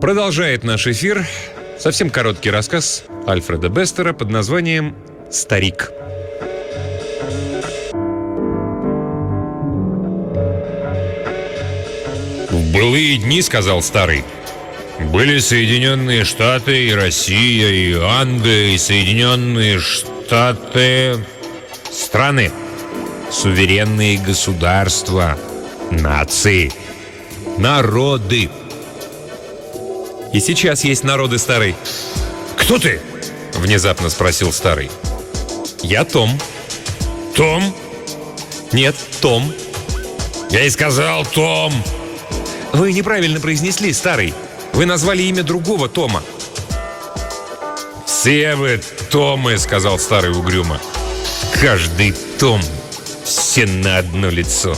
Продолжает наш эфир совсем короткий рассказ Альфреда Бестера под названием «Старик». «В былые дни, — сказал старый, — были Соединенные Штаты и Россия, и Анды, и Соединенные Штаты... страны, суверенные государства, нации, народы. И сейчас есть народы, старый». «Кто ты?» — внезапно спросил старый. «Я Том». «Том?» «Нет, Том». «Я и сказал Том». «Вы неправильно произнесли, старый. Вы назвали имя другого Тома». «Все вы Томы, — сказал старый угрюмо. — Каждый Том, все на одно лицо».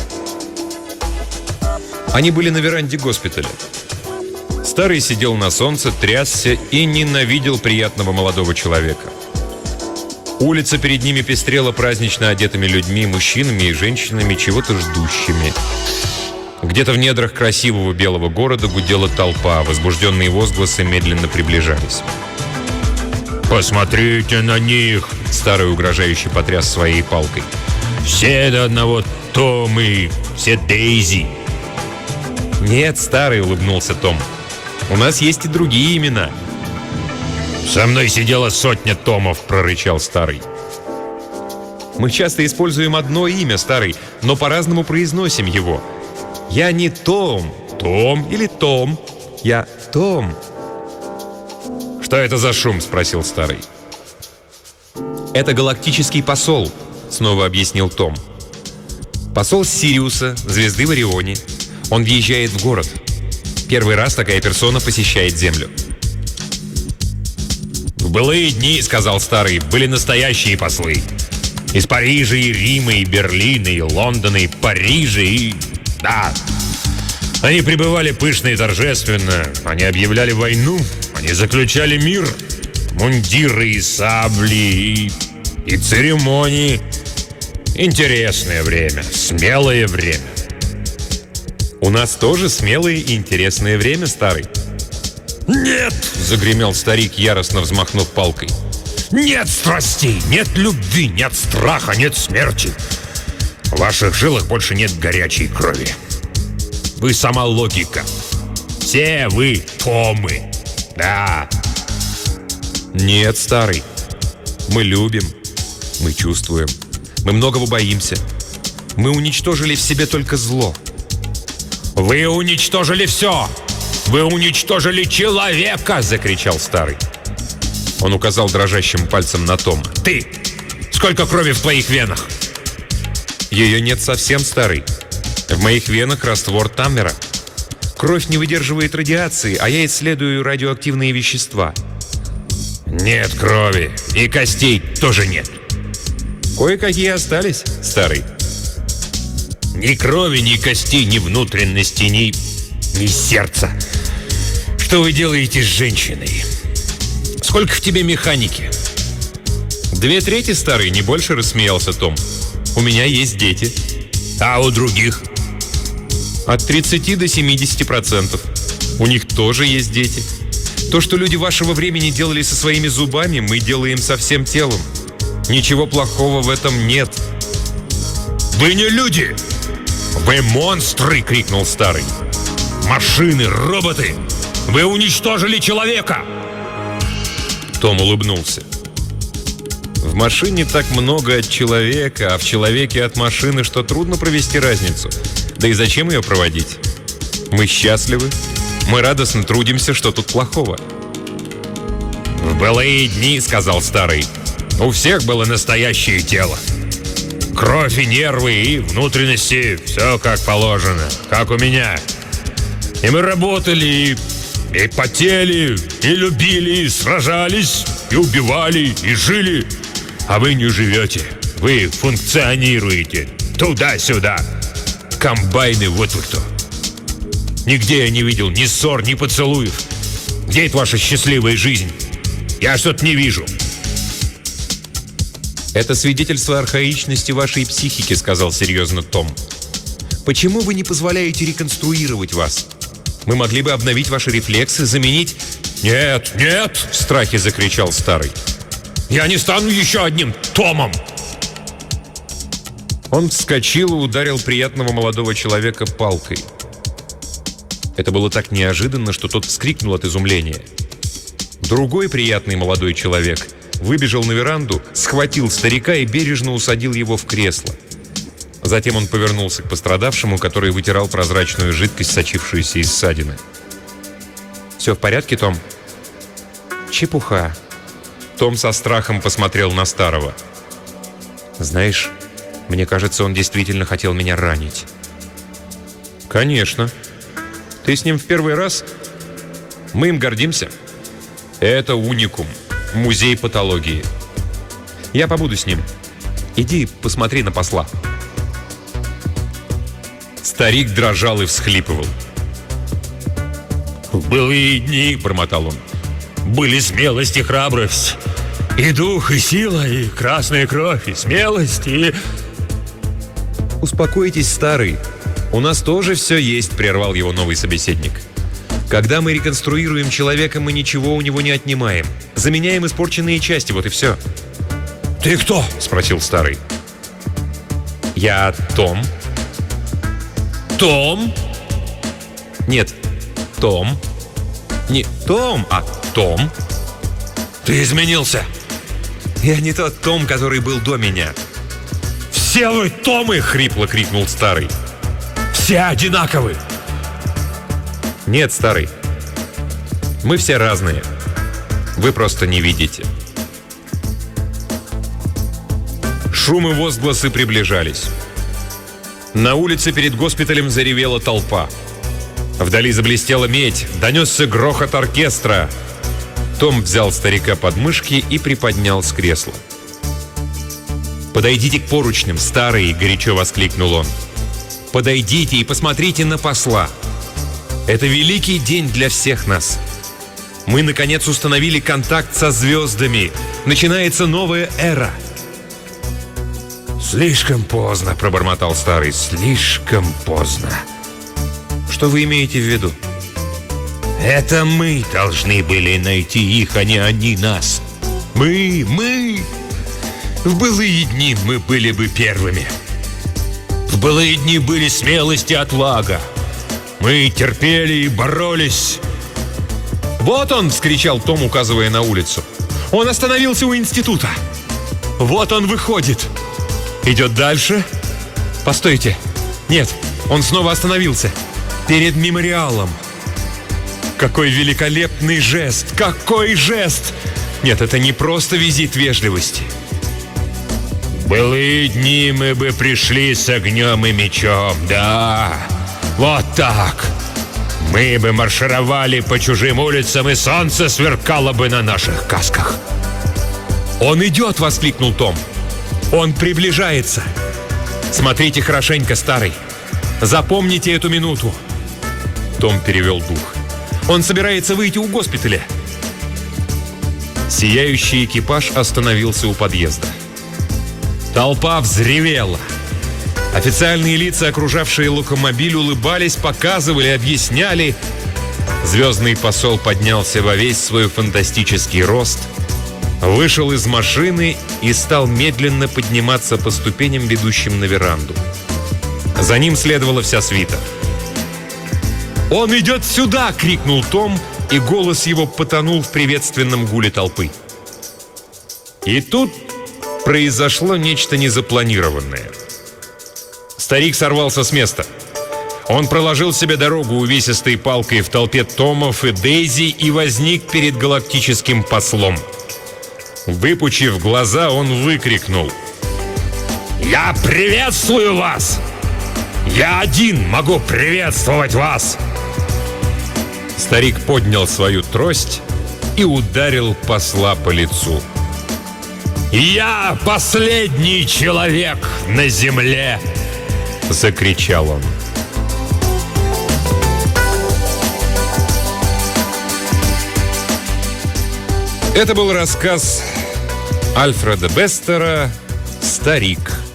Они были на веранде госпиталя. Старый сидел на солнце, трясся и ненавидел приятного молодого человека. Улица перед ними пестрела празднично одетыми людьми, мужчинами и женщинами, чего-то ждущими. Где-то в недрах красивого белого города гудела толпа, возбужденные возгласы медленно приближались. «Посмотрите на них!» — старый угрожающе потряс своей палкой. «Все до одного Томы, все Дейзи!» «Нет, старый, — улыбнулся Том, — у нас есть и другие имена». «Со мной сидела сотня Томов, — прорычал старый. «Мы часто используем одно имя, старый, но по-разному произносим его. Я не Том, Том или Том. Я Том». «Что это за шум?» — спросил старый. «Это галактический посол», — снова объяснил Том. «Посол Сириуса, звезды в Орионе. Он въезжает в город. Первый раз такая персона посещает Землю». «В былые дни, — сказал старый, — были настоящие послы. Из Парижа и Рима, и Берлина, и Лондона, и Парижа, и... да. Они пребывали пышно и торжественно. Они объявляли войну, они заключали мир. Мундиры и сабли, и церемонии. Интересное время, смелое время». «У нас тоже смелое и интересное время, старый». «Нет!» — загремел старик, яростно взмахнув палкой. «Нет страстей, нет любви, нет страха, нет смерти. В ваших жилах больше нет горячей крови. Вы сама логика. Все вы Томы. Да». «Нет, старый. Мы любим, мы чувствуем, мы многого боимся. Мы уничтожили в себе только зло». «Вы уничтожили все! Вы уничтожили человека!» — закричал старый. Он указал дрожащим пальцем на Тома. «Ты! Сколько крови в твоих венах?» «Ее нет совсем, старый. В моих венах раствор Таммера. Кровь не выдерживает радиации, а я исследую радиоактивные вещества». «Нет крови. И костей тоже нет». «Кое-какие остались, старый». «Ни крови, ни костей, ни внутренности, ни сердца. Что вы делаете с женщиной? Сколько в тебе механики?» 2/3, старый, не больше, — рассмеялся Том. «У меня есть дети». «А у других?» От 30 до 70%. У них тоже есть дети. То, что люди вашего времени делали со своими зубами, мы делаем со всем телом. Ничего плохого в этом нет». «Вы не люди! Вы монстры!» — крикнул старый. «Машины, роботы! Вы уничтожили человека!» Том улыбнулся. «В машине так много от человека, а в человеке от машины, что трудно провести разницу. Да и зачем ее проводить? Мы счастливы, мы радостно трудимся, что тут плохого?» «В былые дни, — сказал старый, — у всех было настоящее тело. Кровь и нервы, и внутренности, все как положено, как у меня. И мы работали, и потели, и любили, и сражались, и убивали, и жили. А вы не живете, вы функционируете туда-сюда. Комбайны, вот вы кто. Нигде я не видел ни ссор, ни поцелуев. Где это ваша счастливая жизнь? Я что-то не вижу». «Это свидетельство архаичности вашей психики, — сказал серьезно Том. Почему вы не позволяете реконструировать вас? Мы могли бы обновить ваши рефлексы, заменить... «Нет, нет!» — в страхе закричал старый. «Я не стану еще одним Томом!» Он вскочил и ударил приятного молодого человека палкой. Это было так неожиданно, что тот вскрикнул от изумления. Другой приятный молодой человек выбежал на веранду, схватил старика и бережно усадил его в кресло. Затем он повернулся к пострадавшему, который вытирал прозрачную жидкость, сочившуюся из ссадины. «Все в порядке, Том?» «Чепуха». Том со страхом посмотрел на старого. «Знаешь, мне кажется, он действительно хотел меня ранить». «Конечно. Ты с ним в первый раз? Мы им гордимся. Это уникум. Музей патологии. Я побуду с ним. Иди посмотри на посла». Старик дрожал и всхлипывал. «В былые дни, — бормотал он, — были смелость и храбрость, и дух, и сила, и красная кровь, и смелость, и...» «Успокойтесь, старый. У нас тоже все есть», — прервал его новый собеседник. «Когда мы реконструируем человека, мы ничего у него не отнимаем. Заменяем испорченные части, вот и все». «Ты кто?» — спросил старый. «Я Том». «Том?» «Нет, Том. Не Том, а Том». «Ты изменился!» «Я не тот Том, который был до меня». «Все вы Томы!» — хрипло крикнул старый. «Все одинаковы!» «Нет, старый. Мы все разные. Вы просто не видите». Шум и возгласы приближались. На улице перед госпиталем заревела толпа. Вдали заблестела медь, донесся грохот оркестра. Том взял старика под мышки и приподнял с кресла. «Подойдите к поручням, старый!» — горячо воскликнул он. «Подойдите и посмотрите на посла. Это великий день для всех нас. Мы, наконец, установили контакт со звездами. Начинается новая эра». «Слишком поздно», — пробормотал старый. «Слишком поздно». «Что вы имеете в виду?» «Это мы должны были найти их, а не они нас. Мы. В былые дни мы были бы первыми. В былые дни были смелость и отвага. Мы терпели и боролись». «Вот он!» — вскричал Том, указывая на улицу. «Он остановился у института. Вот он выходит. Идет дальше. Постойте. Нет, он снова остановился. Перед мемориалом. Какой великолепный жест! Какой жест! Нет, это не просто визит вежливости». В былые дни мы бы пришли с огнем и мечом, да. Вот так. Мы бы маршировали по чужим улицам, и солнце сверкало бы на наших касках. «Он идет!» — воскликнул Том. «Он приближается! Смотрите хорошенько, старый! Запомните эту минуту!» Том перевел дух. «Он собирается выйти у госпиталя!» Сияющий экипаж остановился у подъезда. Толпа взревела. Официальные лица, окружавшие локомобиль, улыбались, показывали, объясняли. Звездный посол поднялся во весь свой фантастический рост, вышел из машины и стал медленно подниматься по ступеням, ведущим на веранду. За ним следовала вся свита. «Он идет сюда!» — крикнул Том, и голос его потонул в приветственном гуле толпы. И тут произошло нечто незапланированное. Старик сорвался с места. Он проложил себе дорогу увесистой палкой в толпе Томов и Дейзи и возник перед галактическим послом. Выпучив глаза, он выкрикнул: «Я приветствую вас! Я один могу приветствовать вас!» Старик поднял свою трость и ударил посла по лицу. «Я последний человек на земле!» — закричал он. Это был рассказ Альфреда Бестера «Старик».